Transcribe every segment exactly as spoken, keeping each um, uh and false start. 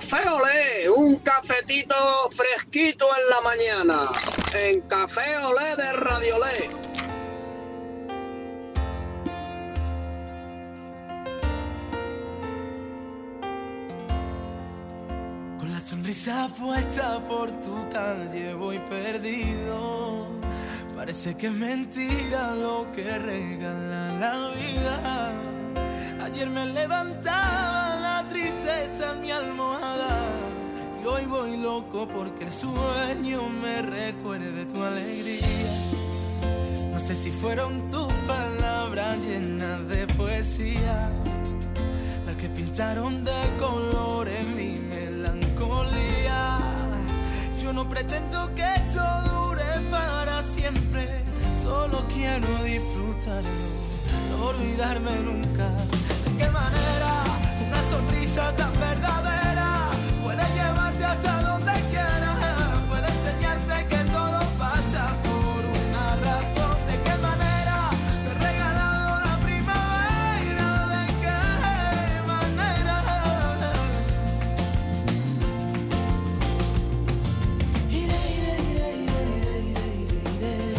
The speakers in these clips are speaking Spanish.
Café Olé, un cafetito fresquito en la mañana. En Café Olé de Radio Olé. Con la sonrisa puesta por tu calle voy perdido. Parece que es mentira lo que regala la vida. Ayer me levantaba la tristeza en mi almohada y hoy voy loco porque el sueño me recuerde tu alegría. No sé si fueron tus palabras llenas de poesía las que pintaron de colores mi melancolía. Yo no pretendo que esto dure para siempre, solo quiero disfrutarlo, no olvidarme nunca. ¿De qué manera una sonrisa tan verdadera puede llevarte hasta donde quieras? Puede enseñarte que todo pasa por una razón. ¿De qué manera te he regalado la primavera? ¿De qué manera? Iré, iré, iré, iré, iré, iré.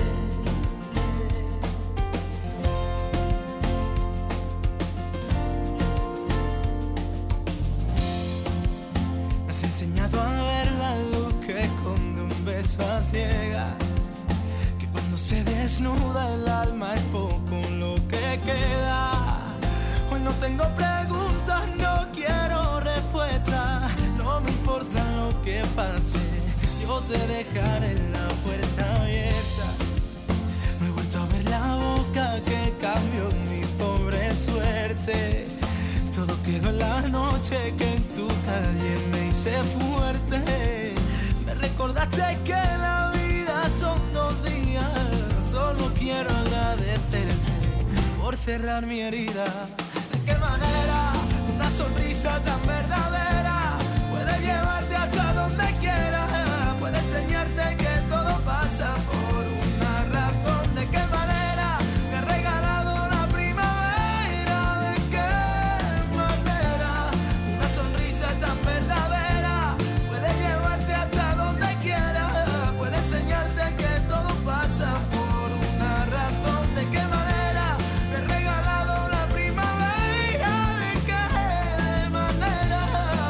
Me has enseñado a ver la luz que esconde un beso a ciegas, que cuando se desnuda el alma es poco lo que queda. Hoy no tengo preguntas, no quiero respuestas, no me importa lo que pase, yo te dejaré la puerta abierta. No he vuelto a ver la boca que cambió mi pobre suerte. Todo quedó en la noche que en tu calle me hice fuerte. Me recordaste que la vida son dos días. Solo quiero agradecerte por cerrar mi herida. ¿De qué manera una sonrisa tan verdadera puede llevarte hasta donde quieras? Puede enseñarte que todo pasa por una razón. ¿De qué manera me has regalado la primavera? ¿De qué manera una sonrisa tan verdadera puede llevarte hasta donde quieras? Puede enseñarte que todo pasa por una razón. ¿De qué manera me has regalado la primavera? ¿De qué manera?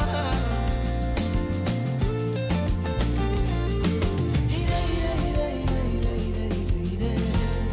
Iré, iré, iré, iré, iré, iré, iré.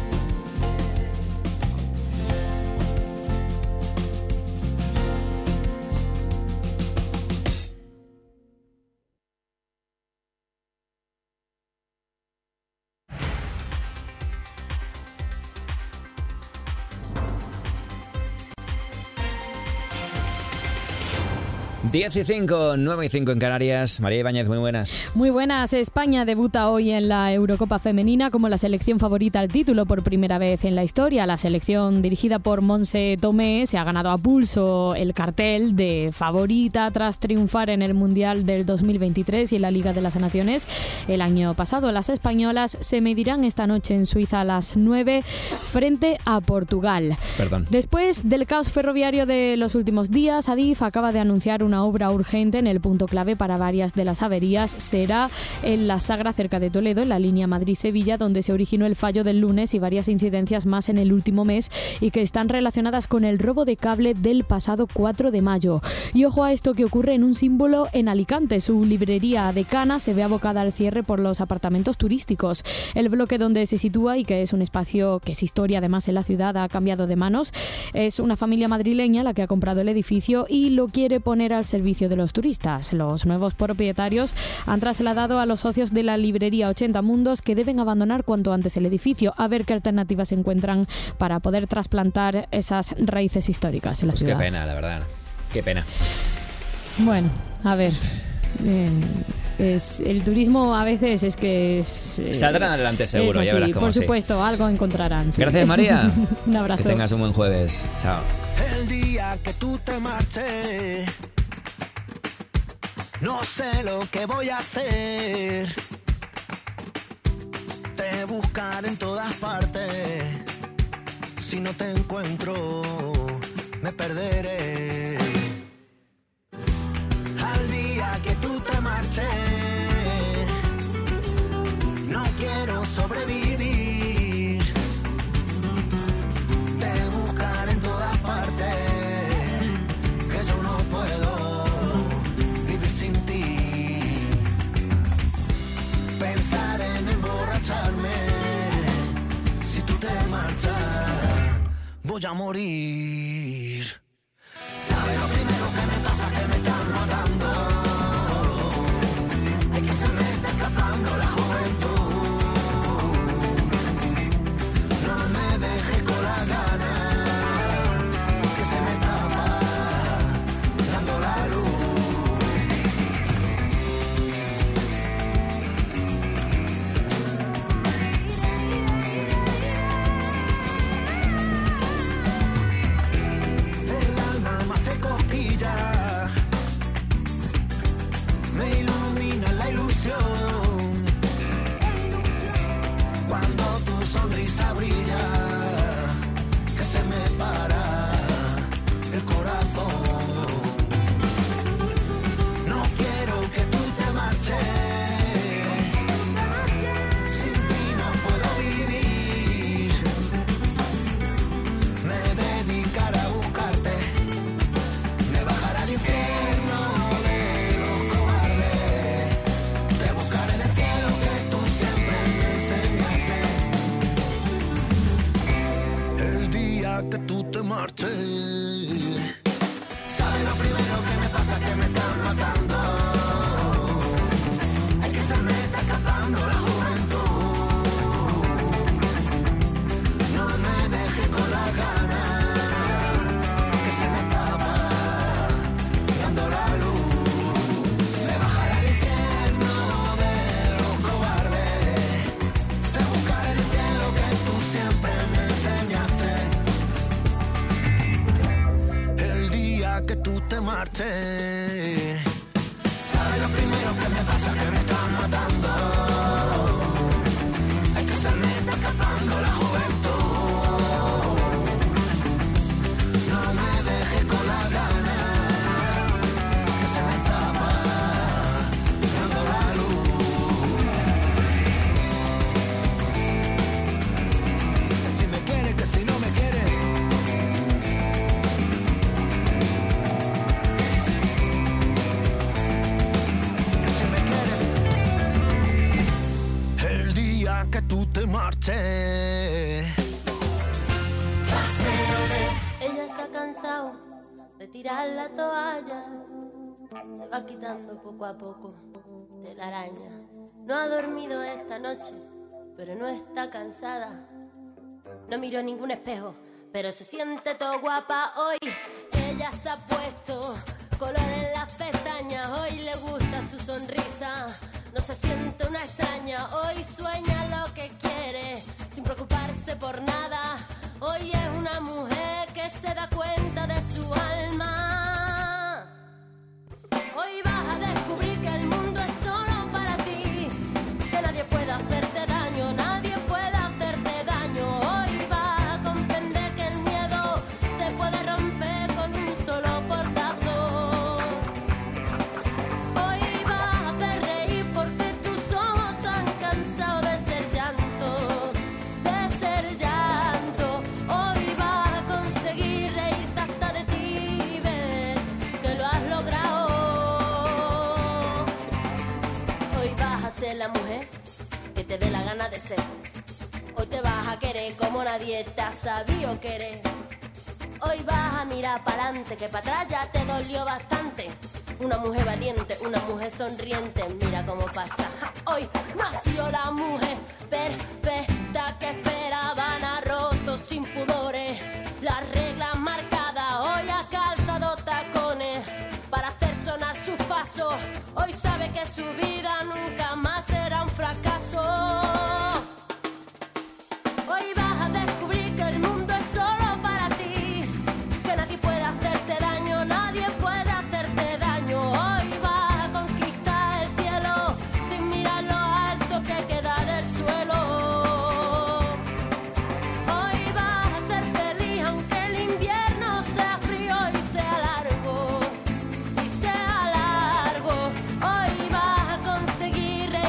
diez y cinco, nueve y cinco en Canarias. María Ibáñez, muy buenas. Muy buenas. España debuta hoy en la Eurocopa Femenina como la selección favorita al título por primera vez en la historia. La selección dirigida por Montse Tomé se ha ganado a pulso el cartel de favorita tras triunfar en el Mundial del dos mil veintitrés y en la Liga de las Naciones el año pasado. Las españolas se medirán esta noche en Suiza a las nueve frente a Portugal. Perdón. Después del caos ferroviario de los últimos días, Adif acaba de anunciar una obra urgente en el punto clave para varias de las averías. Será en La Sagra, cerca de Toledo, en la línea Madrid-Sevilla, donde se originó el fallo del lunes y varias incidencias más en el último mes y que están relacionadas con el robo de cable del pasado cuatro de mayo. Y ojo a esto que ocurre en un símbolo en Alicante. Su librería Decana se ve abocada al cierre por los apartamentos turísticos. El bloque donde se sitúa y que es un espacio que es historia además en la ciudad ha cambiado de manos. Es una familia madrileña la que ha comprado el edificio y lo quiere poner al servicio de los turistas. Los nuevos propietarios han trasladado a los socios de la librería ochenta Mundos que deben abandonar cuanto antes el edificio, a ver qué alternativas se encuentran para poder trasplantar esas raíces históricas en la Pues ciudad. qué pena, la verdad. Qué pena. Bueno, a ver. Eh, es, el turismo a veces es que es... Eh, Saldrán adelante seguro, es ya así, verás cómo por sí. supuesto, algo encontrarán. Sí. Gracias, María. Un abrazo. Que tengas un buen jueves. Chao. El día que tú te marches, no sé lo que voy a hacer. Te buscaré en todas partes. Si no te encuentro, me perderé. Al día que a morir. ¿Sabes lo primero que me pasa? Que me están matando. Es que se me está escapando la juventud. No me dejes con la gana, que se me escapa dando la luz. Me ilumina la ilusión cuando tu sonrisa brilla, que se me para el corazón. No quiero que tú te marches, sin ti no puedo vivir. Me dedicaré a buscarte, me bajaré al infierno de los cobardes, te buscaré en el cielo que tú siempre me enseñaste. El día que tú te marches, ¿sabes lo primero que me pasa? Que me están matando. Es que se me está escapando la juventud. No me dejes con la gana, que se me escapa dando la luz. Me bajaré al infierno de los cobardes, te buscaré en el cielo que tú siempre me enseñaste. El día que tú te marches, ¿sabes lo primero que me pasa? Que me están matando. Es que se me está escapando la juventud. No me dejes con la gana, que se me escapa dando la luz. Que si me quieres, que si no me quieres. Que si me quieres. El día que tú te marches. Ella se ha cansado de tirar la toalla, se va quitando poco a poco de la araña. No ha dormido esta noche, pero no está cansada. No miró ningún espejo, pero se siente todo guapa hoy. Ella se ha puesto color en las pestañas, hoy le gusta su sonrisa. No se siente una extraña, hoy sueña lo que quiere, sin preocuparse por nada. Hoy es una mujer que se da cuenta de su alma. Hoy vas a descubrir que el mundo es solo para ti, que nadie puede hacerte daño, nadie puede hacerte daño. Hoy vas a comprender que el miedo se puede romper con un solo portazo. Hoy vas a hacer reír porque tus ojos han cansado de ser llanto, de ser llanto. Hoy vas a conseguir reírte hasta de ti y ver que lo has logrado. Hoy vas a ser la mujer que te dé la gana de ser. Hoy te vas a querer como nadie te ha sabido querer. Hoy vas a mirar para adelante, que para atrás ya te dolió bastante. Una mujer valiente, una mujer sonriente, mira cómo pasa. Ja, hoy nació la mujer perfecta que esperaban, ha roto sin pudores las reglas marcadas. Hoy ha calzado tacones para hacer sonar sus pasos. Hoy sabe que su vida nunca más será un fracaso. Hoy vas a descubrir que el mundo es solo para ti, que nadie puede hacerte daño, nadie puede hacerte daño. Hoy vas a conquistar el cielo sin mirar lo alto que queda del suelo. Hoy vas a ser feliz aunque el invierno sea frío y sea largo, y sea largo. Hoy vas a conseguir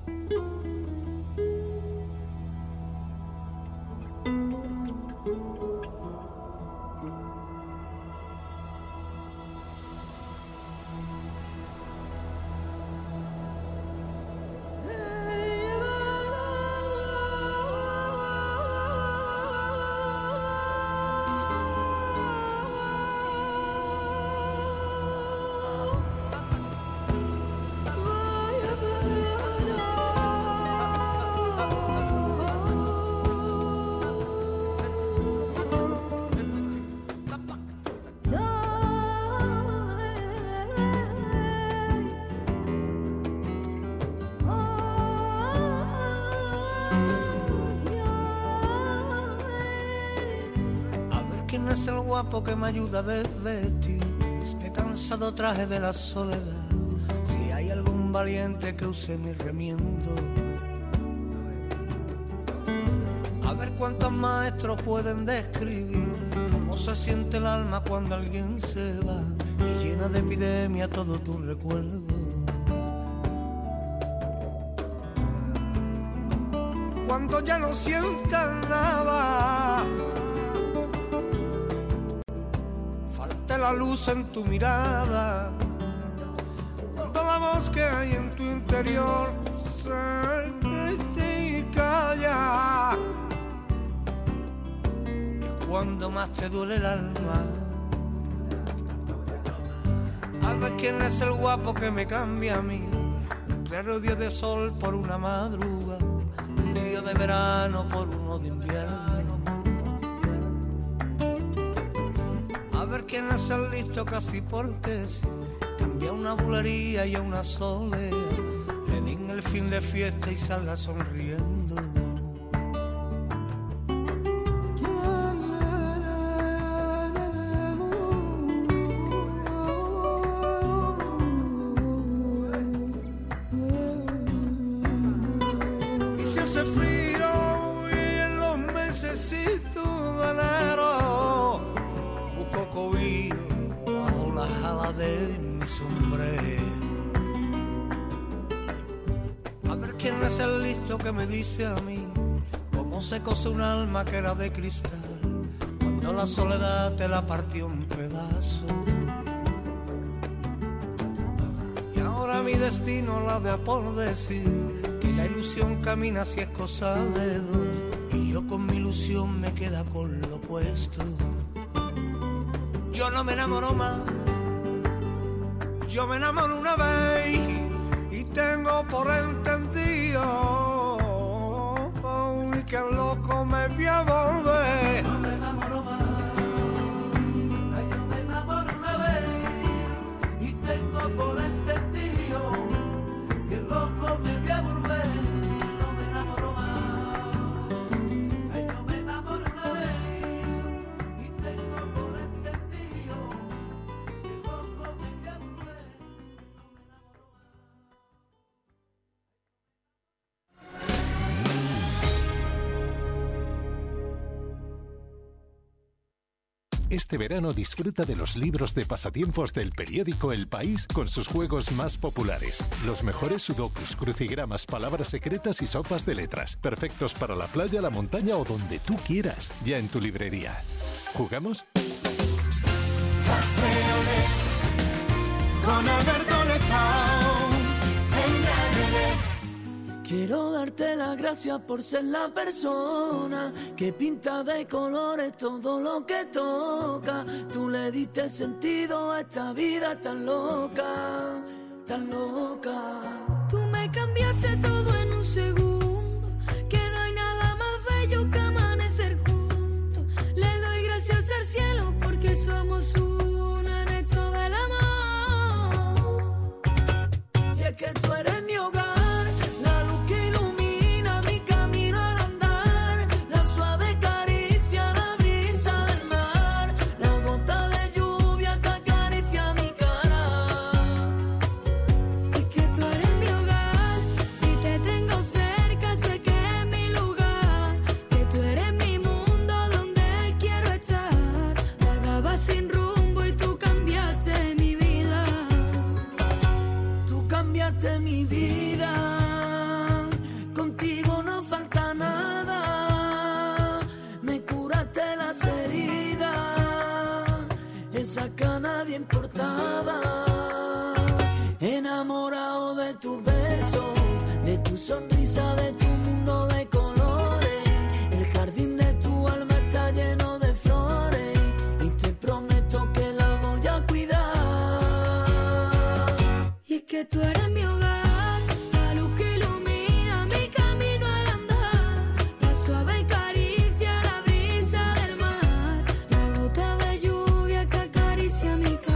Es el guapo que me ayuda a desvestir este cansado traje de la soledad. Si hay algún valiente que use mi remiendo, a ver cuántos maestros pueden describir cómo se siente el alma cuando alguien se va y llena de epidemia todo tu recuerdo. Cuando ya no sientas nada, la luz en tu mirada, cuando la voz que hay en tu interior se calla, y cuando más te duele el alma, al ver quién es el guapo que me cambia a mí, un claro día de sol por una madruga, un día de verano por uno de invierno. A ver quién es el listo casi porque sí, cambia una bulería y a una soledad, le den el fin de fiesta y salga sonriendo. Y si hace frío y en los mesecitos de enero busco cobijo bajo las alas de mi sombrero. A ver quién es el listo que me dice a mí cómo se cose un alma que era de cristal cuando la soledad te la partió en pedazos. Y ahora mi destino la de por decir que la ilusión camina si es cosa de dos, y yo con mi ilusión me queda con lo opuesto. Yo no me enamoro más, yo me enamoro una vez y tengo por entendido que el loco me voy a volver. No me enamoro más, ay, yo me enamoro una vez y tengo por entendido que el loco me voy a volver. No me enamoro más, ay, yo me enamoro una vez y tengo por entendido que el loco me voy a volver. Este verano disfruta de los libros de pasatiempos del periódico El País con sus juegos más populares. Los mejores sudokus, crucigramas, palabras secretas y sopas de letras. Perfectos para la playa, la montaña o donde tú quieras. Ya en tu librería. ¿Jugamos? Café Olé con Alberto Lezao en Radio Olé. Quiero darte las gracias por ser la persona que pinta de colores todo lo que toca. Tú le diste sentido a esta vida tan loca, tan loca. Tú me cambiaste todo en un segundo, que no hay nada más bello que amanecer juntos. Le doy gracias al cielo porque somos uno en esto del amor. Y es que tú eres mi hogar. Cerca pensar que a nadie importaba. Enamorado de tus besos, de tu sonrisa, de tu mundo de colores. El jardín de tu alma está lleno de flores y te prometo que la voy a cuidar. Y es que tú eres mi hogar, la luz que ilumina mi camino al andar, la suave caricia, la brisa del mar, la gota de lluvia que acaricia mi cara.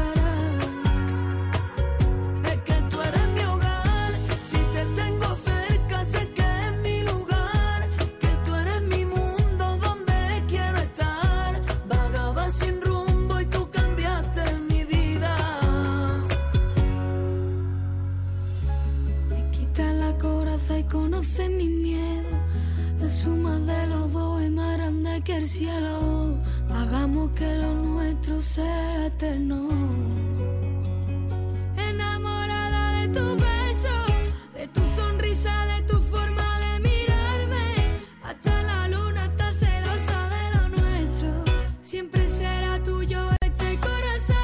Es que tú eres mi hogar, si te tengo cerca sé que es mi lugar, que tú eres mi mundo donde quiero estar. Vagaba sin rumbo y tú cambiaste mi vida. Me quitas la coraza y conoces mi miedo. La suma de los dos es más grande que el cielo. Hagamos que lo nuestro sea eterno. Enamorada de tu beso, de tu sonrisa, de tu forma de mirarme. Hasta la luna está celosa de lo nuestro. Siempre será tuyo este corazón.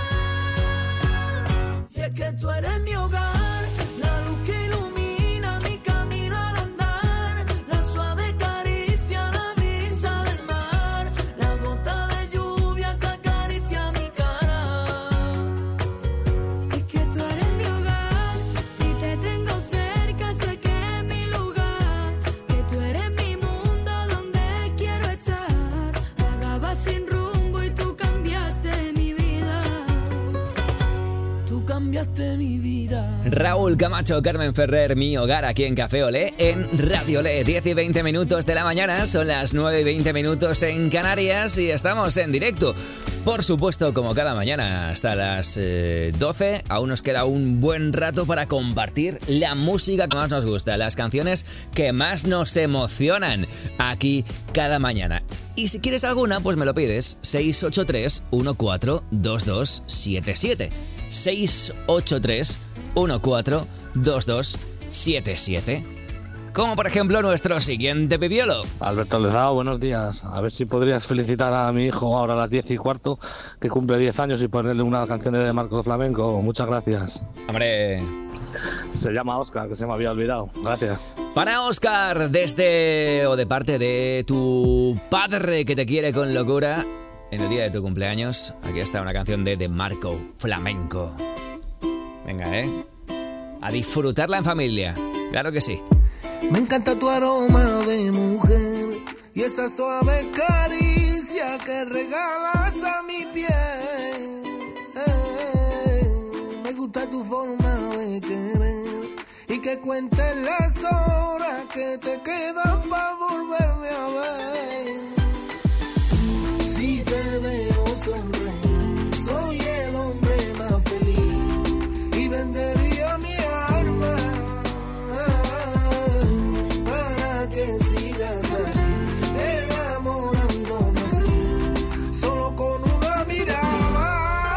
Y es que tú eres mi hogar, la luz que ilumina mi camino al andar, la suave caricia, la brisa del mar, la gota de lluvia que acaricia mi cara. Es que tú eres mi hogar, si te tengo cerca sé que es mi lugar, que tú eres mi mundo donde quiero estar. Vagaba sin rumbo y tú cambiaste mi vida. Tú cambiaste mi vida. Raúl Camacho, Carmen Ferrer, Mi Hogar, aquí en Café Olé, en Radio Olé. diez y veinte minutos de la mañana, son las nueve y veinte minutos en Canarias y estamos en directo. Por supuesto, como cada mañana, hasta las eh, doce, aún nos queda un buen rato para compartir la música que más nos gusta, las canciones que más nos emocionan aquí cada mañana. Y si quieres alguna, pues me lo pides, seis ocho tres, uno cuatro, dos dos siete siete. seis ocho tres, uno cuatro, dos dos siete siete. Como por ejemplo nuestro siguiente pipiolo. Alberto Lezao, buenos días. A ver si podrías felicitar a mi hijo ahora a las diez y cuarto, que cumple diez años, y ponerle una canción de Marco Flamenco. Muchas gracias. Hombre, Se llama Óscar, que se me había olvidado. Gracias. para Óscar, desde o de parte de tu padre que te quiere con locura, en el día de tu cumpleaños, aquí está una canción de, de Marco Flamenco. Venga, ¿eh? A disfrutarla en familia. Claro que sí. Me encanta tu aroma de mujer y esa suave caricia que regalas a mi piel. Eh, me gusta tu forma de querer y que cuentes las horas que te quedan para volverme a ver. Si te veo sonreír, soy el hombre más feliz y vendería mi alma para que sigas ahí, enamorándome así, solo con una mirada.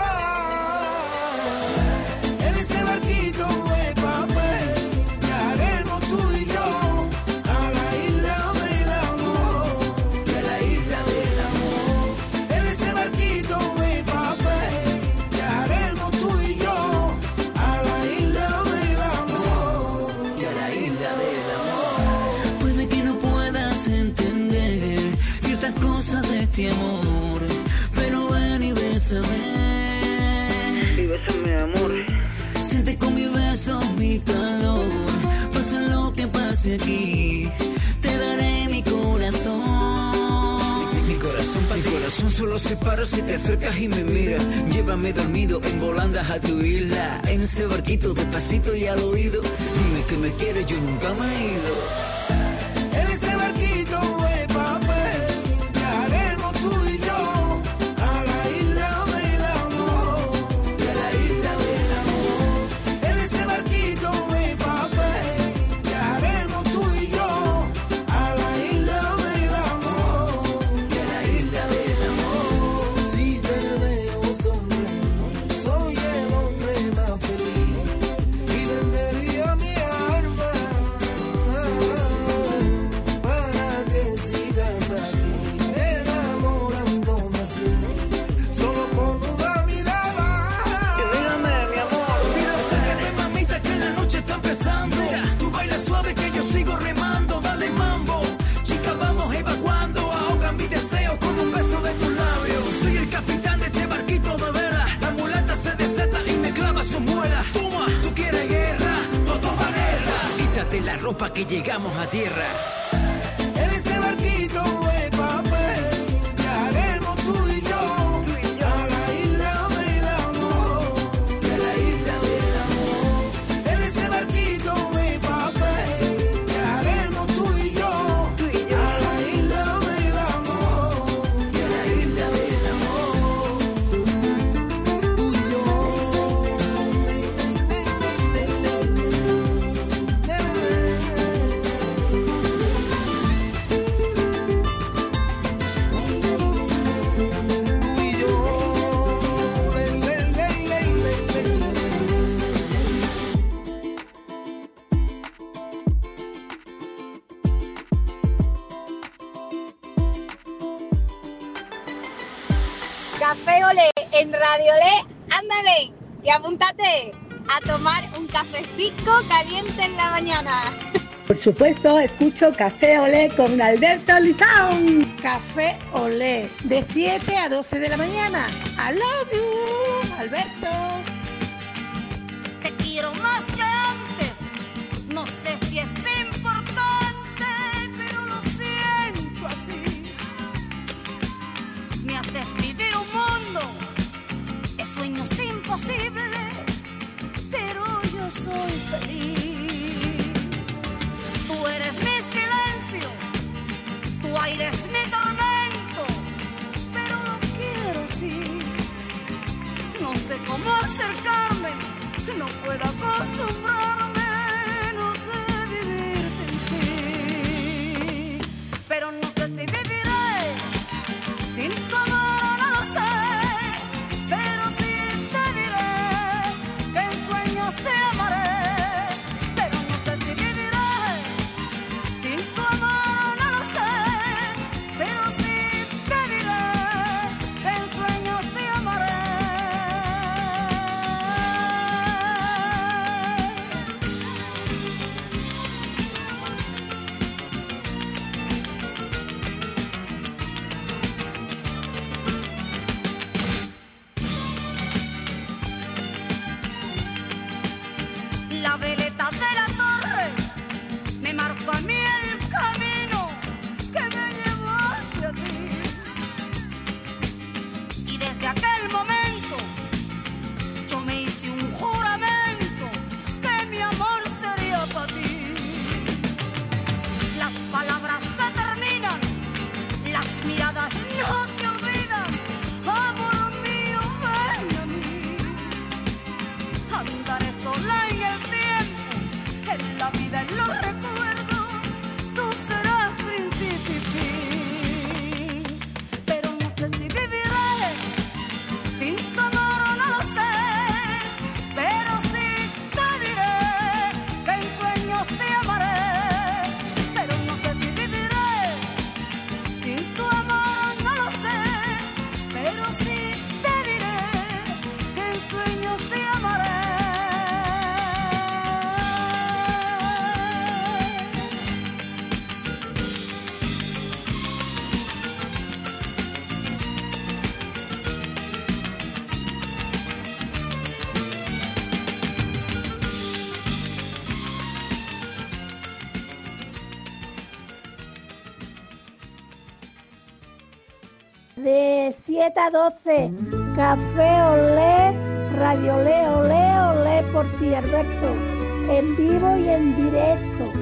En ese barquito de papel llegaremos tú y yo a la isla del amor, a la isla del amor. En ese barquito de papel llegaremos tú y yo a la isla del amor, a la isla del amor. Puede que no puedas entender ciertas cosas de este amor, pero ven y bésame. Y bésame, amor. Siente con mi beso mi calor. Pase lo que pase aquí, te daré mi corazón. Mi corazón para mi corazón solo se para si te acercas y me miras. Llévame dormido en volandas a tu isla, en ese barquito despacito y al oído. Dime que me quieres, yo nunca me he ido. En ese barquito de papel llegaremos tú y yo a la isla del amor, a la isla del amor. En ese barquito de papel llegaremos tú y yo a la isla del amor, a la isla del amor. Si te veo sonreír, soy el hombre más feliz y vendería mi alma tropa que llegamos a tierra. En ese barquito de papel llegaremos tú y yo a la isla del amor, de la isla del amor. En ese barquito de papel llegaremos tú y yo a la isla del amor, de la isla del amor. Tú y yo. Café Olé en Radio Olé, ándale y apúntate a tomar un cafecito caliente en la mañana. Por supuesto, escucho Café Olé con Alberto Lizón. Café Olé, de siete a doce de la mañana. I love you, Alberto. Te quiero más que antes, no sé si es importante, pero lo siento así. Me haces vivir un mundo de sueños imposibles, pero yo soy feliz. Tú eres mi silencio, tu aire es mi tormento, pero lo quiero así. No sé cómo acercarme, no puedo acostumbrarme, no sé vivir sin ti. Pero no sé si viviré sin tu amor, no lo sé, pero sí te diré que en sueños te amaré. Pero no sé si viviré sin tu amor, no lo sé, pero sí te diré que en sueños te amaré. La veleta de la torre me marcó a mí el camino que me llevó hacia ti. Y desde aquel momento yo me hice un juramento que mi amor sería para ti. Las palabras se terminan, las miradas no se olvidan. Amor mío, ven a mí. Andaré sola en el tiempo, en la vida, en los recuerdos, tú serás príncipe y fin. Pero no sé si viviré sin tu amor, no lo sé, pero sí te diré que en sueños te amaré. Pero no sé si viviré sin tu amor, no lo sé, pero sí te diré que en sueños te amaré. De siete a doce, Café Olé, Radio Olé, Olé, Olé por ti, Alberto. En vivo y en directo.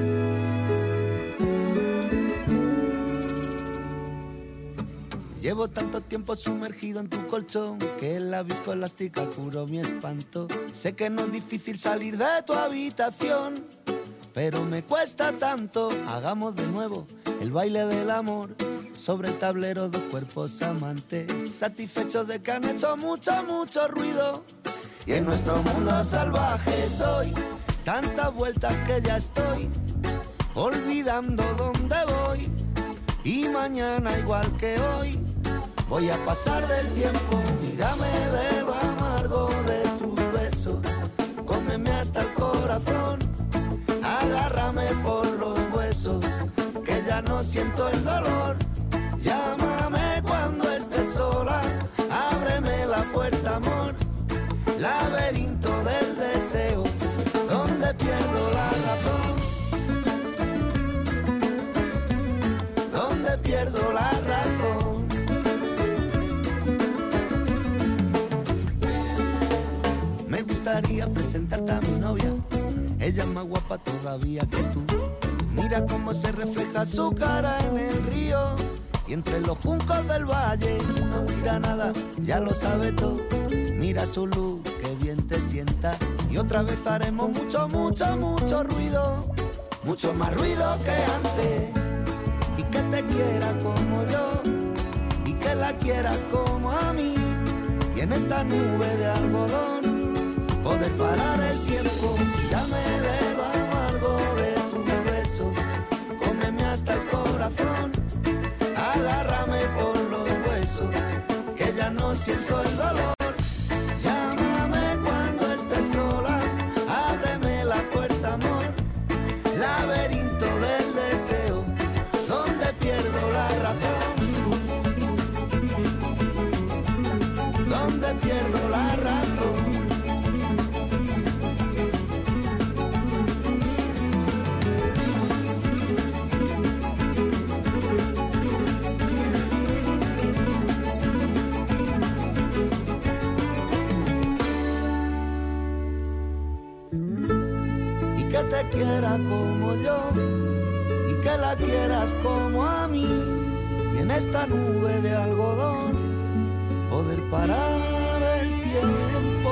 Llevo tanto tiempo sumergido en tu colchón que la viscoelástica curó mi espanto. Sé que no es difícil salir de tu habitación, pero me cuesta tanto. Hagamos de nuevo el baile del amor sobre el tablero, dos cuerpos amantes, satisfechos de que han hecho mucho, mucho ruido. Y en nuestro mundo salvaje doy tantas vueltas que ya estoy olvidando dónde voy. Y mañana igual que hoy voy a pasar del tiempo. Mírame de lo amargo de tus besos, cómeme hasta el corazón, agárrame por los huesos, que ya no siento el dolor. Llámame cuando estés sola, ábreme la puerta, amor, laberinto del deseo, donde pierdo la razón. gustaría presentarte a mi novia. Ella es más guapa todavía que tú. Mira cómo se refleja su cara en el río y entre los juncos del valle. No dirá nada, ya lo sabe todo. Mira su luz, que bien te sienta. Y otra vez haremos mucho, mucho, mucho ruido. Mucho más ruido que antes. Y que te quiera como yo y que la quiera como a mí. Y en esta nube de algodón poder parar el tiempo. Ya me debo amargo de tus besos. Cómeme hasta el corazón. Agárrame por los huesos, que ya no siento el dolor. Llámame cuando estés sola. Ábreme la puerta, amor. Laberinto del deseo, donde pierdo la razón, donde pierdo la razón. Y que te quiera como yo y que la quieras como a mí. Y en esta nube de algodón poder parar el tiempo.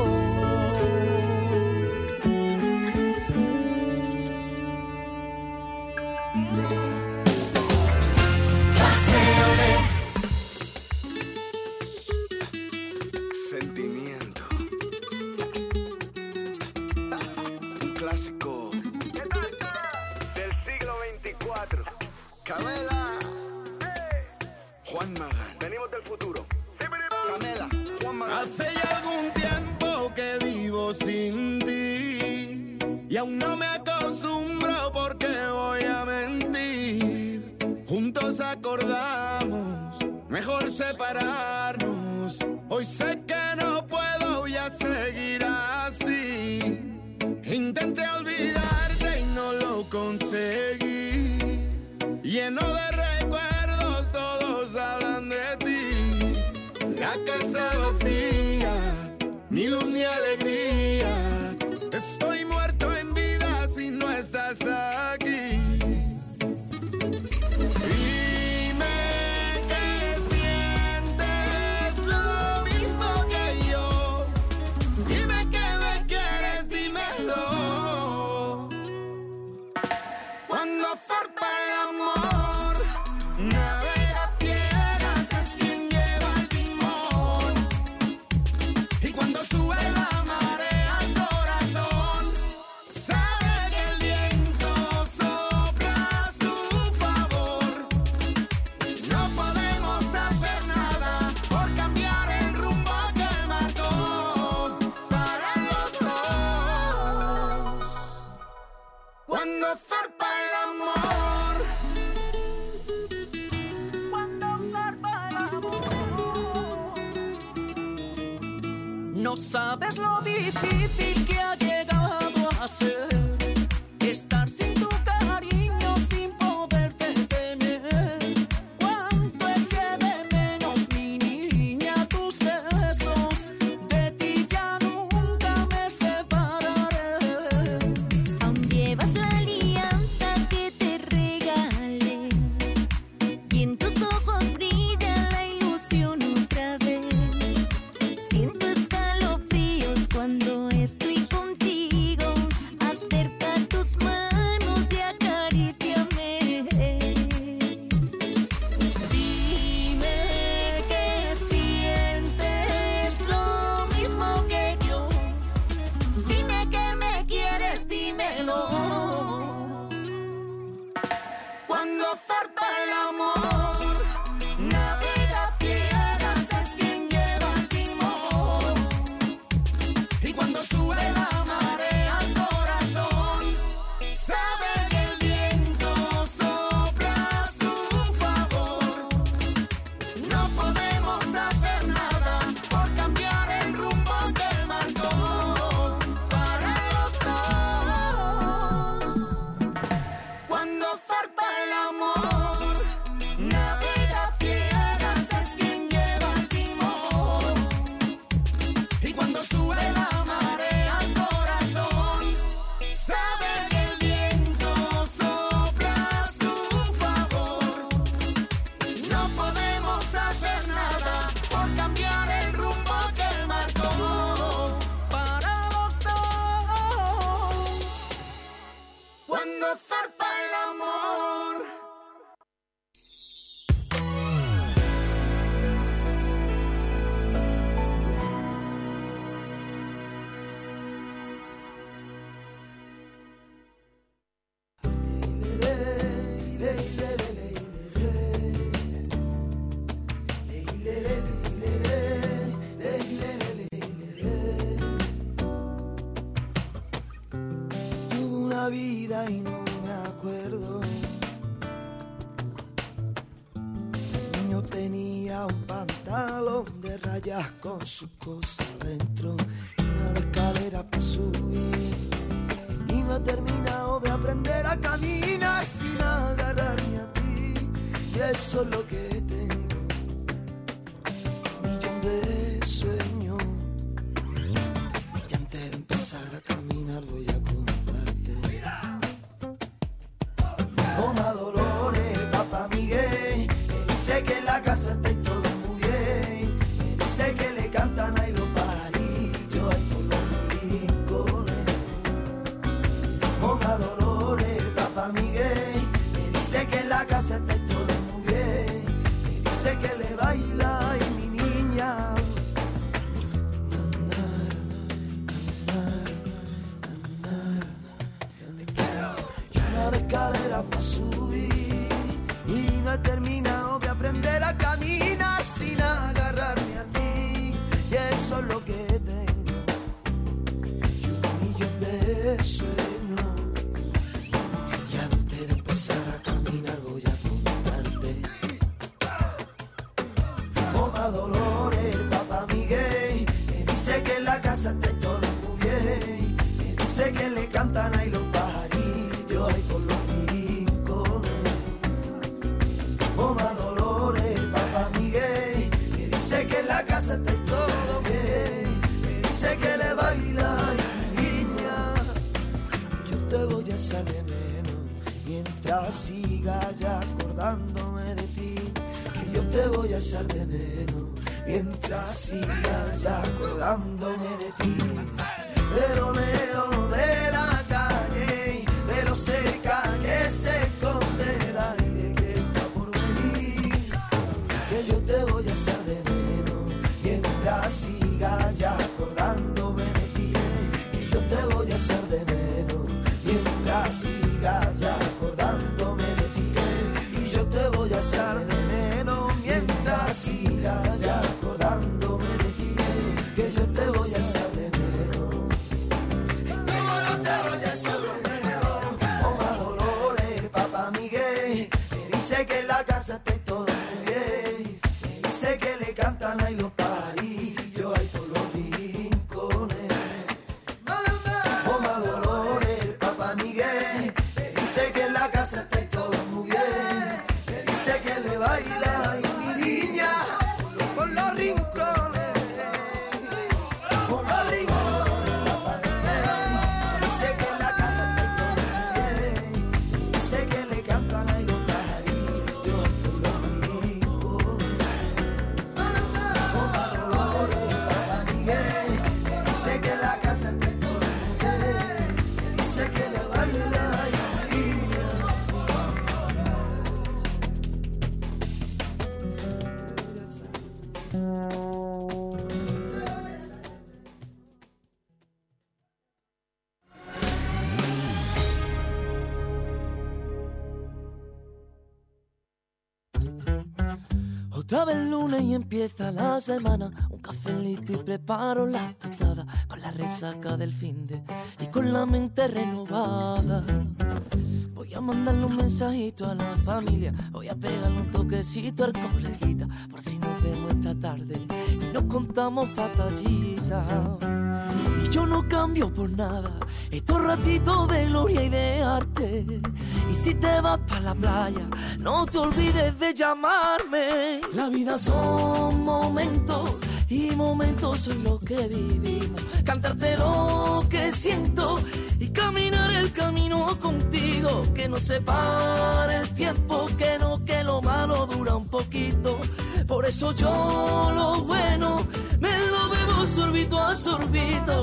Sentimiento. Un clásico del siglo veinticuatro. Camela, Juan Magán. Venimos del futuro. Camela, Juan Magán. Hace ya algún tiempo que vivo sin ti y aún no me acostumbro porque voy a mentir. Juntos acordamos mejor separarnos. Hoy sé que no puedo ya seguir así. Intenté olvidarte y no lo conseguí. Lleno de recuerdos, todos hablan de ti. La casa vacía, ni luz ni alegría. Estoy muerto en vida si no estás aquí. Dime que sientes lo mismo que yo. Dime que me quieres, dímelo. Cuando zarpa el amor, navega ciegas, es quien lleva el timón. Y cuando sube la marea al corazón, sabe que el viento sopla a su favor. No podemos hacer nada por cambiar el rumbo que marcó para los dos. Cuando zarpa el amor, cuando zarpa el amor, no sabes lo difícil que ha llegado a ser estar sin tu cariño, sin poderte tener. Cuánto eché de menos, mi niña, tus besos. De ti ya nunca me separaré. Aún llevas la alianza que te regalé y en tus ojos brilla la ilusión otra vez. Siento escalofríos cuando estoy contigo. Hacer días con sus cosas dentro, una escalera para subir. Y no he terminado de aprender a caminar sin agarrarme a ti. Y eso es lo que tengo, un millón de sueños. Y antes de empezar a caminar voy a contarte. Toma Dolores, papá Miguel, me dice que en la casa está todo muy bien. Me dice que le cantan a los parillos ahí por los rincones. Toma Dolores, papá Miguel, me dice que en la casa está todo muy bien. Me dice que le baila y mi niña. Y una de escalera para subir. Y no he terminado de aprender a caminar sin agarrarme a ti. Y eso es lo que tengo, y un millón de sueños. Y antes de empezar a caminar voy a contarte. Toma Dolores, papá Miguel, me dice que en la casa está todo muy bien. Me dice que le cantan ahí los pajarillos ahí por los rincones. Toma Dolores, papá Miguel, me dice que en la casa está todo bien. Me dice que le baila y niña. Yo te voy a echar de menos mientras siga ya acordándome de ti. Que yo te voy a echar de menos mientras siga ya acordándome de ti. Pero leo de la calle, de lo cerca que se esconde el aire que está por venir. Que yo te voy a echar de menos mientras siga ya acordándome de ti. Que yo te voy a echar de menos mientras siga ya acordándome de ti. Y yo te voy a echar de menos mientras siga ya acordándome de ti. Que yo te voy a echar de menos. ¿Cómo no te voy a echar de menos? Toma Dolores, papá Miguel, me dice que en la casa está todo muy bien. Me dice que le cantan ahí los parillos ahí por los rincones. Toma Dolores, papá Miguel, me dice que en la casa está todo muy bien. Me dice que le baila y mi niña por los rincones. Por los rincones, papá Miguel, me dice que en la casa está todo muy bien. Me dice que le cantan ahí los pajarillos por los rincones. Toma Dolores, papá Miguel, me dice que en la casa está todo muy bien. Me dice que le baila y mi niña. Otra vez lunes y empieza la semana. Un cafelito y preparo la tostada con la resaca del finde y con la mente renovada. Voy a mandarle un mensajito a la familia. Voy a pegarle un toquecito al coleguita por si nos vemos esta tarde y nos contamos batallitas. Y yo no cambio por nada estos ratitos de gloria y de arte. Y si te vas pa' la playa, no te olvides de llamarme. La vida son momentos y momentos son lo que vivimos. Cantarte lo que siento y caminar el camino contigo. Que no se pare el tiempo, que no, que lo malo dura un poquito. Por eso yo lo bueno me lo bebo sorbito a sorbito.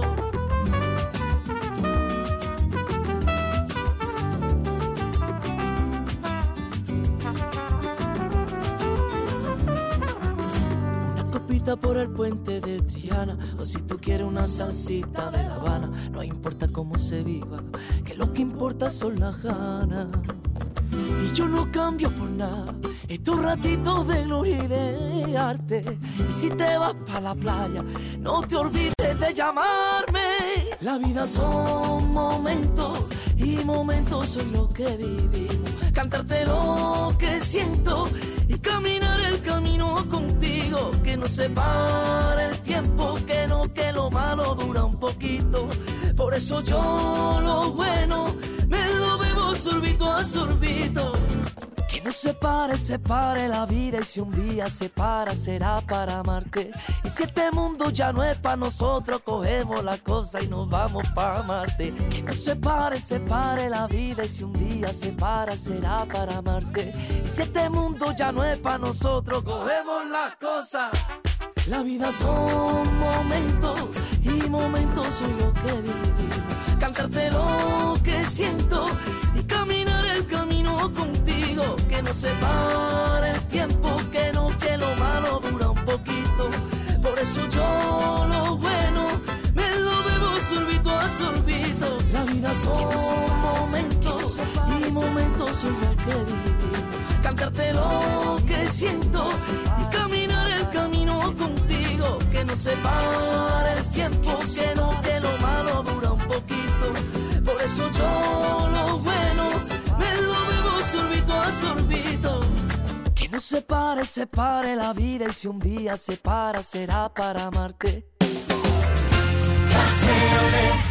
Por el puente de Triana, o si tú quieres una salsita de La Habana. No importa cómo se viva, que lo que importa son las ganas. Y yo no cambio por nada estos ratitos de gloria y de arte. Y si te vas pa' la playa, no te olvides de llamarme. La vida son momentos y momentos son lo que vivimos. Cantarte lo que siento y caminar el camino contigo. Que no se pare el tiempo, que no, que lo malo dura un poquito. Por eso yo lo bueno me lo bebo sorbito a sorbito. Que no se pare, se pare la vida, y si un día se para será para amarte. Y si este mundo ya no es para nosotros, cogemos la cosa y nos vamos para Marte. Que no se pare, se pare la vida, y si un día se para será para amarte. Y si este mundo ya no es para nosotros, cogemos la cosa. La vida son momentos y momentos son lo que vivimos. Cantarte lo que siento y caminar el camino contigo. Que no se pare el tiempo, que no, que lo malo dura un poquito. Por eso yo lo bueno me lo bebo sorbito a sorbito. La vida son momentos y momentos son lo que vivimos. Cantarte lo que siento y caminar el camino contigo. Que no se pare el tiempo, que no, que lo malo dura un poquito. Por eso yo lo bueno me lo bebo sorbito a sorbito. Que no se pare, se pare la vida, y si un día se para será para amarte. Café Olé.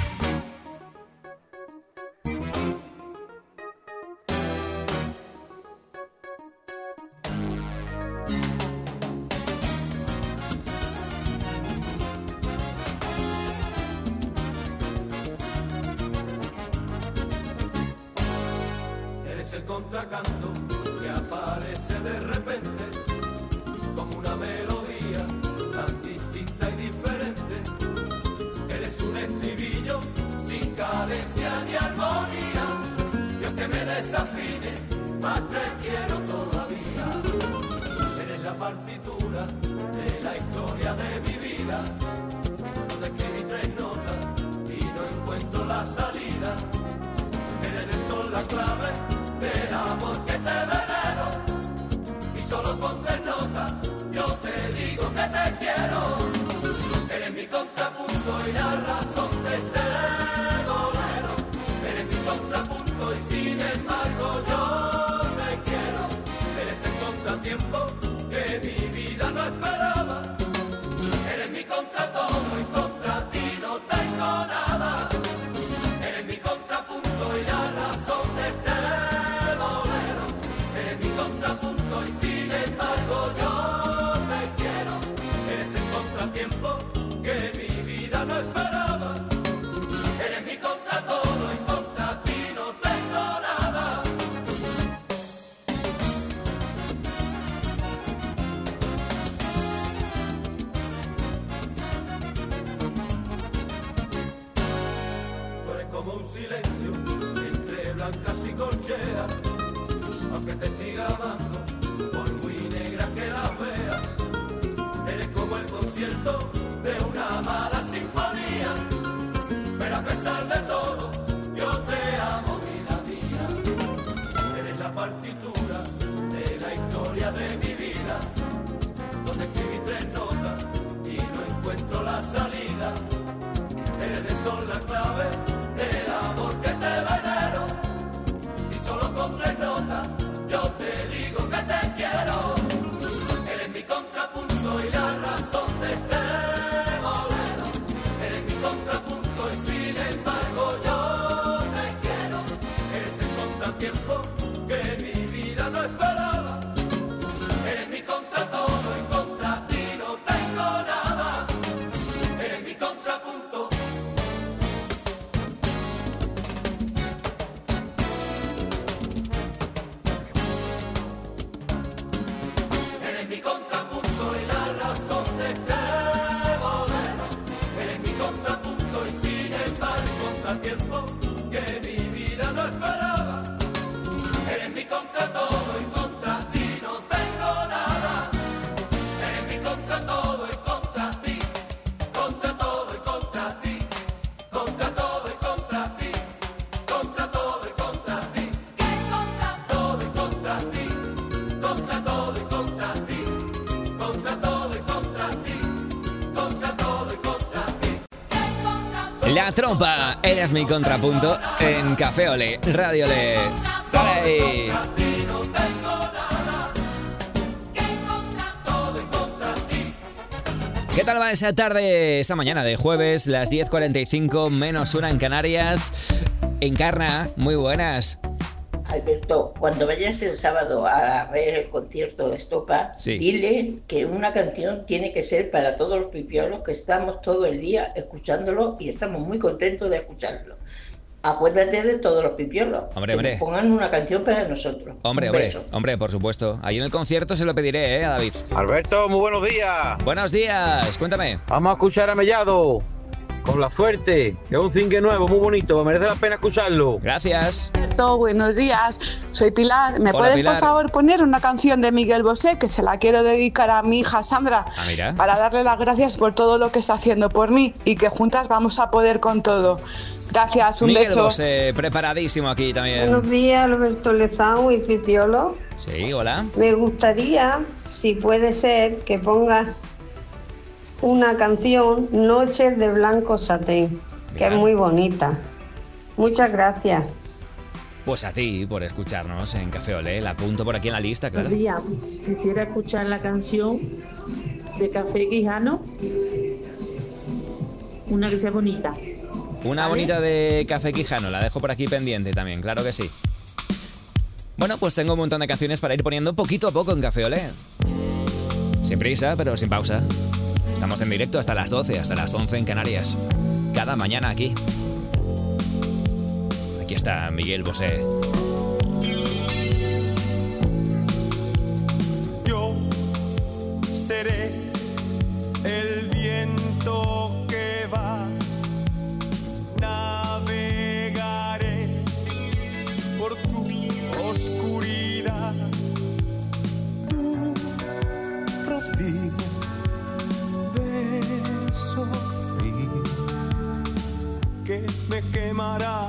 El contracanto que aparece de repente como una melodía tan distinta y diferente. Eres un estribillo sin cadencia ni armonía, y aunque me desafine, más te quiero todavía. Eres la partitura de la historia de mi vida, donde escribí tres notas y no encuentro la salida. Eres el sol, la clave del amor que te venero, y solo con tres notas yo te digo que te quiero. Eres mi contrapunto y la razón de este bolero. Eres mi contrapunto y sin embargo yo te quiero. Eres el contratiempo que mi vida no esperaba. Eres mi contra todo y contra ti no tengo nada. Eres mi contrapunto y la razón de este contrapunto y sin embargo yo te quiero. Eres el contratiempo que mi vida no esperaba. Eres mi contra todo y contra ti no tengo nada. Tú eres como un silencio entre blancas y corcheas, aunque te siga amando, por muy negra que la vea. Eres como el concierto de una mala sinfonía, pero a pesar de todo, yo te amo, vida mía. Eres la partitura de la historia de mi vida, donde escribí tres notas y no encuentro la salida. Eres el sol, la clave del amor que te venero, y solo con tres notas yo te digo que te quiero. Eres mi contrapunto y la razón de este bolero. Eres mi contrapunto y sin embargo yo te quiero. Eres el contratiempo que mi vida no esperaba. Eres mi contra todo y contra ti no tengo nada. Eres mi contrapunto. La Trompa, eres mi contrapunto en Café Olé, Radio Olé. ¡Dale! ¿Qué tal va esa tarde, esa mañana de jueves, las diez cuarenta y cinco, menos una en Canarias? Encarna, muy buenas. Alberto, cuando vayas el sábado a ver el concierto de Estopa, sí. dile que una canción tiene que ser para todos los pipiolos que estamos todo el día escuchándolo y estamos muy contentos de escucharlo. Acuérdate de todos los pipiolos. Hombre, que hombre. nos pongan una canción para nosotros. Hombre, Un hombre, beso. hombre, por supuesto. Ahí en el concierto se lo pediré, ¿eh, a David? Alberto, muy buenos días. Buenos días, cuéntame. Vamos a escuchar a Mellado con La Suerte, que es un single nuevo, muy bonito, merece la pena escucharlo. Gracias. Alberto, buenos días. Soy Pilar. ¿Me Hola, puedes, Pilar. por favor, poner una canción de Miguel Bosé que se la quiero dedicar a mi hija Sandra Ah, mira. para darle las gracias por todo lo que está haciendo por mí y que juntas vamos a poder con todo? Gracias, un Miguel beso. Bosé, preparadísimo aquí también. Buenos días, Alberto Lezano y Pipiolo. Sí, hola. Me gustaría, si puede ser, que pongas una canción, Noches de Blanco Satén, que es muy bonita. Muchas gracias. Pues a ti por escucharnos en Café Olé. La apunto por aquí en la lista, claro. Buenos días. Quisiera escuchar la canción de Café Quijano, una que sea bonita. Una ¿Vale? bonita de Café Quijano, la dejo por aquí pendiente también, claro que sí. Bueno, pues tengo un montón de canciones para ir poniendo poquito a poco en Café Olé. Sin prisa, pero sin pausa. Estamos en directo hasta las doce, hasta las once en Canarias. Cada mañana aquí. Aquí está Miguel Bosé. Yo seré el viento que va, navegaré por tu oscuridad, tu rocío, beso frío que me quemará.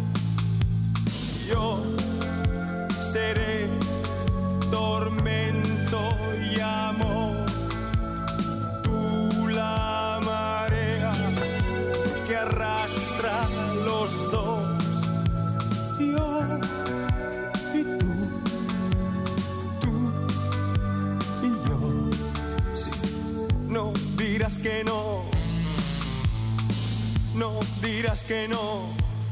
Yo seré tormento y amor, tú la marea que arrastra los dos, yo y tú, tú y yo. Sí, no dirás que no, no dirás que no,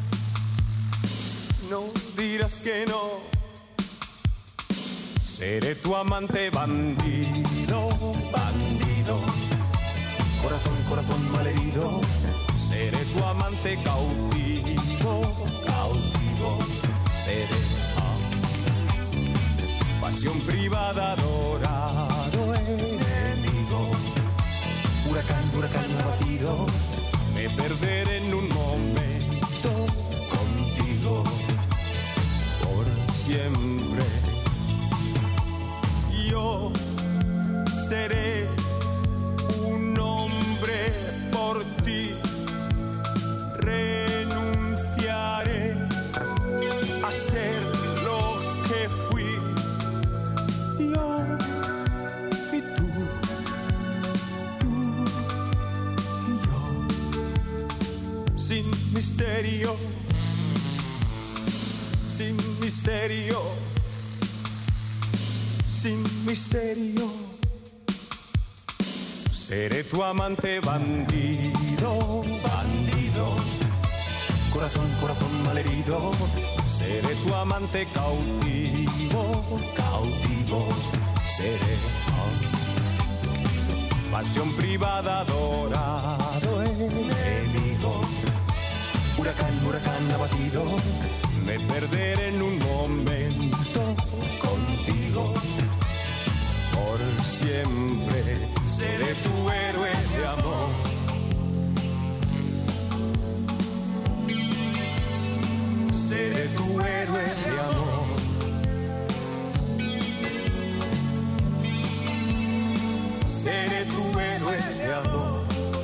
no dirás que no. Seré tu amante bandido, bandido, corazón, corazón malherido. Seré tu amante cautivo, cautivo. Seré ah, pasión privada, adorado enemigo. Huracán, huracán abatido. Me perderé en un momento contigo por siempre. Yo seré un hombre por ti, renunciaré a ser lo que fui, yo y tú, tú y yo, sin misterio, sin misterio. Sin misterio, seré tu amante bandido, bandido, corazón, corazón malherido. Seré tu amante cautivo, cautivo. Seré oh, pasión privada, adorado enemigo. Huracán, huracán abatido. Me perderé en un momento contigo. Por siempre seré tu héroe de amor. Seré tu héroe de amor. Seré tu héroe de amor.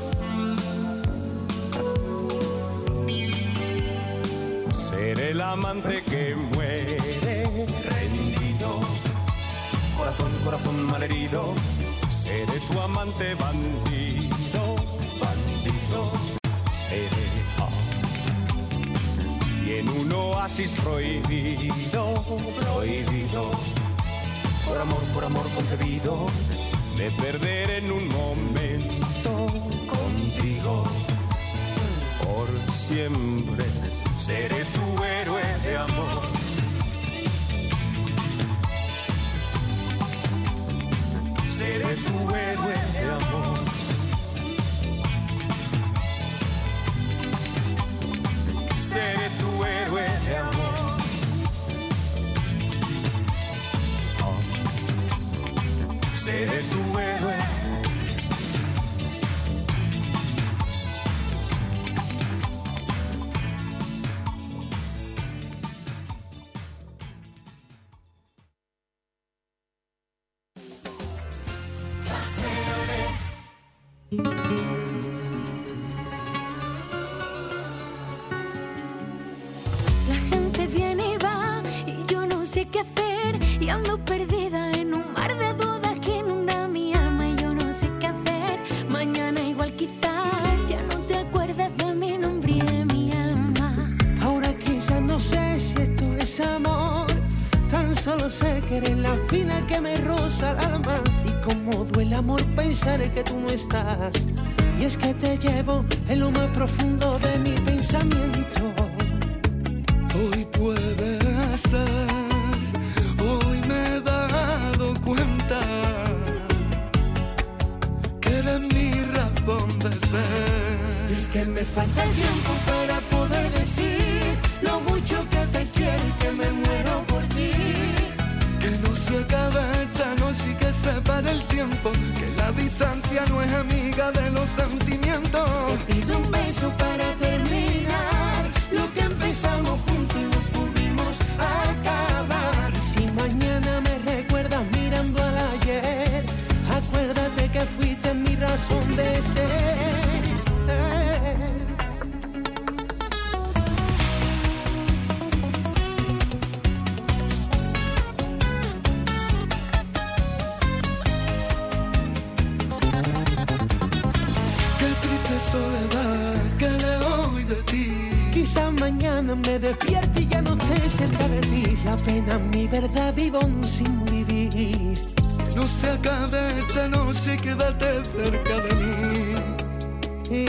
Seré el amante que muere rendido. Corazón, corazón malherido. Seré tu amante bandido, bandido. Seré oasis prohibido, prohibido. Por amor, por amor concebido, de perder en un momento contigo. Por siempre seré tu héroe de amor. Seré tu héroe de amor. Seré tu héroe de amor. Oh. Seré tu héroe. La gente viene y va y yo no sé qué hacer y ando perdida en un mar de dudas que inunda mi alma y yo no sé qué hacer. Mañana igual quizás ya no te acuerdas de mi nombre y de mi alma. Ahora que ya no sé si esto es amor, tan solo sé que eres la espina que me roza el alma. Y cómo duele amor pensar que tú no estás. Y es que te llevo en lo más profundo de mi pensamiento. Hoy puede ser, hoy me he dado cuenta que eres mi razón de ser. Y es que me falta el tiempo para poder decir lo mucho que te quiero y que me muero por ti. Que no se acabe esta noche y que se pare el tiempo, que la distancia no es amiga de los sentimientos. Te pido un beso para terminar lo que empezamos juntos y no pudimos acabar. Y si mañana me recuerdas mirando al ayer, acuérdate que fuiste mi razón de ser. Soledad que le doy de ti. Quizás mañana me despierte y ya no esté cerca de ti. La pena, mi verdad, vivo aún sin vivir. No se acabe esta noche, quédate cerca de mí.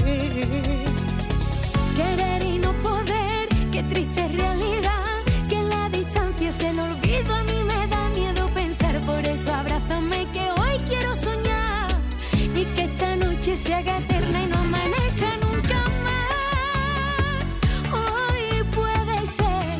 Querer y no poder, qué triste realidad. Que en la distancia es el olvido, a mí me da miedo pensar. Por eso abrázame que hoy quiero soñar y que esta noche se haga eterna y no amanezca nunca más. Hoy puede ser.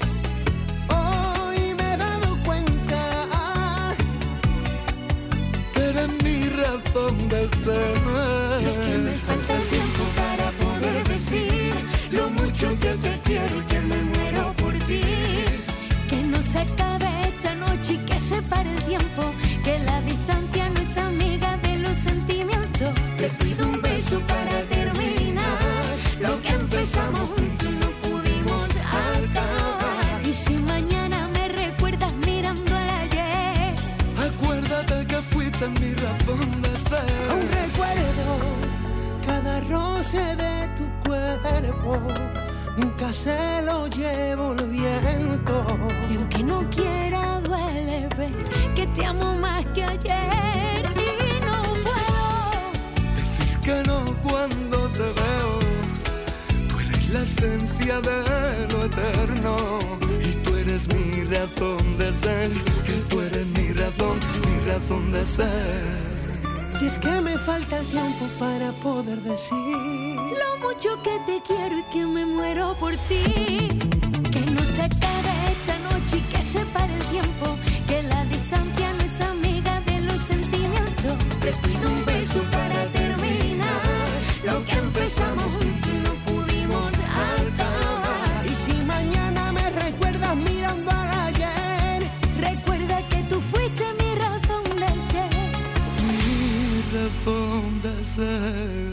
Hoy me he dado cuenta que eres mi razón de ser. Y es que me falta el tiempo para poder decir lo mucho que te quiero y que me muero por ti. Que no se acabe esta noche y que se pare el tiempo, que la distancia no es amiga de los sentimientos. Te pido un beso para terminar lo que empezamos juntos y no pudimos acabar. Y si mañana me recuerdas mirando al ayer, acuérdate que fuiste mi razón de ser. Aún recuerdo cada roce de tu cuerpo, nunca se lo llevo el viento. Y aunque no quiera duele ver que te amo más que ayer. Y no puedo decir que no cuando te veo. Tú eres la esencia de lo eterno y tú eres mi razón de ser. Que tú eres mi razón, mi razón de ser. Y es que me falta el tiempo para poder decir lo mucho que te quiero y que me muero por ti. Que no se acabe esta noche y que se pare el tiempo, que la distancia no es amiga de los sentimientos. Te pido un beso para terminar lo que empezamos juntos y no pudimos acabar. Y si mañana me recuerdas mirando al ayer, recuerda que tú fuiste mi razón de ser. Mi razón de ser.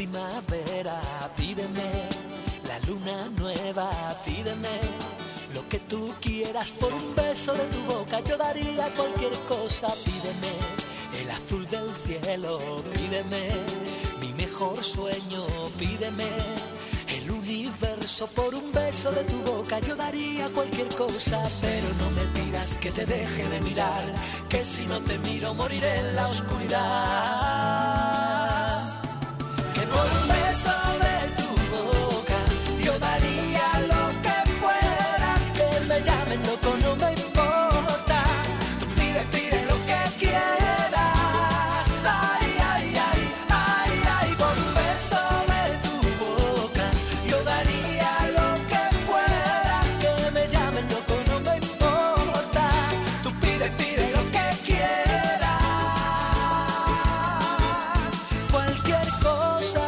primavera, pídeme la luna nueva, pídeme lo que tú quieras por un beso de tu boca. Yo daría cualquier cosa, pídeme el azul del cielo, pídeme mi mejor sueño, pídeme el universo por un beso de tu boca. Yo daría cualquier cosa, pero no me pidas que te deje de mirar, que si no te miro moriré en la oscuridad. Que por un beso de tu boca yo daría lo que fuera, que me llamen loco no me importa. Tú pide, pide lo que quieras. Ay, ay, ay, ay, ay. Por un beso de tu boca yo daría lo que fuera, que me llamen loco no me importa. Tú pide, pide lo que quieras. Cualquier cosa.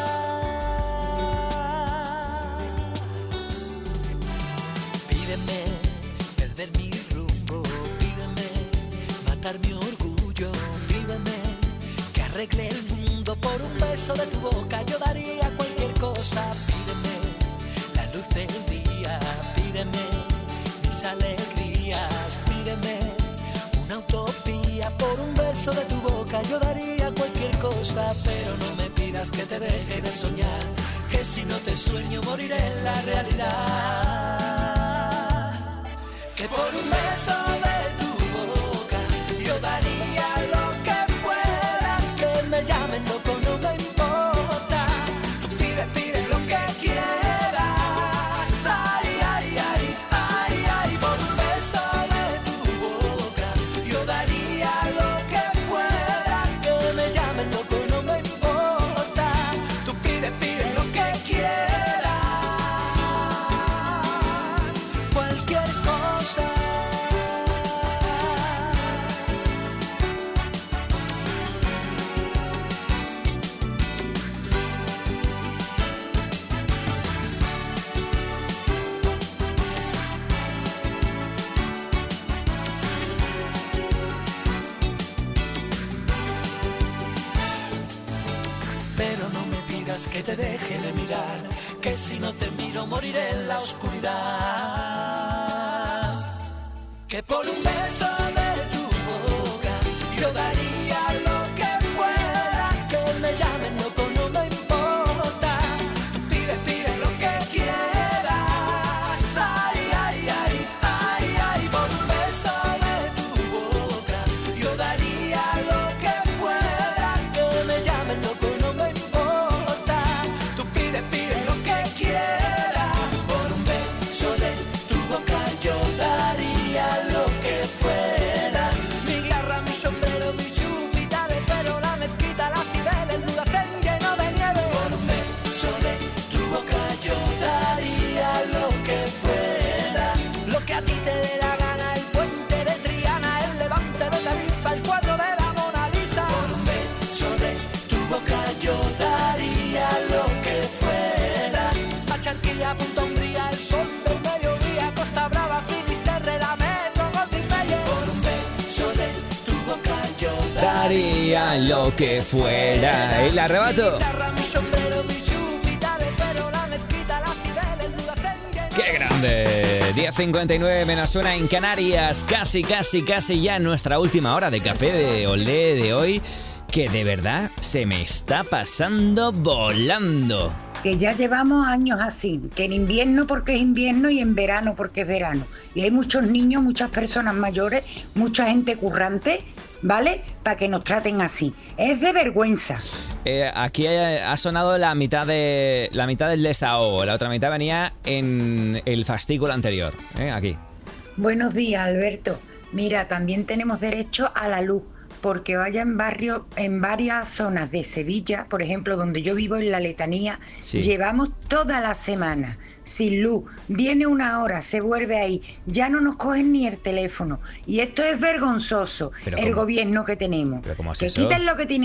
Pídeme perder mi rumbo, pídeme matar mi orgullo, pídeme que arregle el mundo por un beso de tu boca. Yo daría cualquier cosa, pídeme la luz del día, pídeme mis alegrías, pídeme una utopía por un beso de tu boca. Yo daría cualquier cosa, pero no me pidas que te deje de soñar, que si no te sueño moriré en la realidad. Que por un beso de tu boca yo daría lo que fuera, que me llamen loco no me importa. Tú pide, pide lo que quieras. Ay, ay, ay, ay, ay. Por un beso de tu boca yo daría lo que fuera, que me llamen loco no me importa. Tú pide, pide lo que quieras. Cualquier cosa. Pero no me pidas que te deje de mirar, que si no te miro moriré en la oscuridad. Que por un beso de tu boca yo daría lo que fuera, que me llamen loco no me importa. Tú pide, pide lo que quieras. Ay, ay, ay, ay, ay. Por un beso de tu boca yo daría lo que fuera, que me llamen loco no me importa. Tú pide, pide lo que quieras. Por un beso de tu boca yo daría lo que fuera. Mi guitarra, mi sombrero, mi chupita de pelo, la mezquita, la cibel, el mulacén lleno de nieve. Por un beso de tu boca yo daría lo que fuera. Lo que a ti te dé la gana, el puente de Triana, el levante de Tarifa, el cuadro de la Mona Lisa. Por un beso de tu boca yo daría lo que fuera. Macharquilla, Punta Umbría, el sol del mediodía, Costa Brava, Finisterre, la Metro, Golden Valle. Por un beso de tu boca yo Daría lo que fuera. El arrebato. guitarra, mi sombrero, mi chupita de pelo, la mezquita, la cibel, el mulacén lleno. ¡Qué grande! diez cincuenta y nueve menos una en Canarias. Casi, casi, casi ya nuestra última hora de Café de Olé de hoy, que de verdad se me está pasando volando. Que ya llevamos años así, que en invierno porque es invierno y en verano porque es verano. Y hay muchos niños, muchas personas mayores, mucha gente currante, ¿vale? Para que nos traten así. Es de vergüenza. Eh, aquí ha sonado la mitad de la mitad del desahogo, la otra mitad venía en el fascículo anterior, ¿eh? Aquí. Buenos días, Alberto. Mira, también tenemos derecho a la luz, porque vaya en barrios, en varias zonas de Sevilla, por ejemplo, donde yo vivo en La Letanía, Sí. llevamos toda la semana sin luz. Viene una hora, se vuelve ahí, ya no nos cogen ni el teléfono. Y esto es vergonzoso, Pero el ¿cómo? gobierno que tenemos. ¿Pero cómo es Que eso? quiten lo que tienen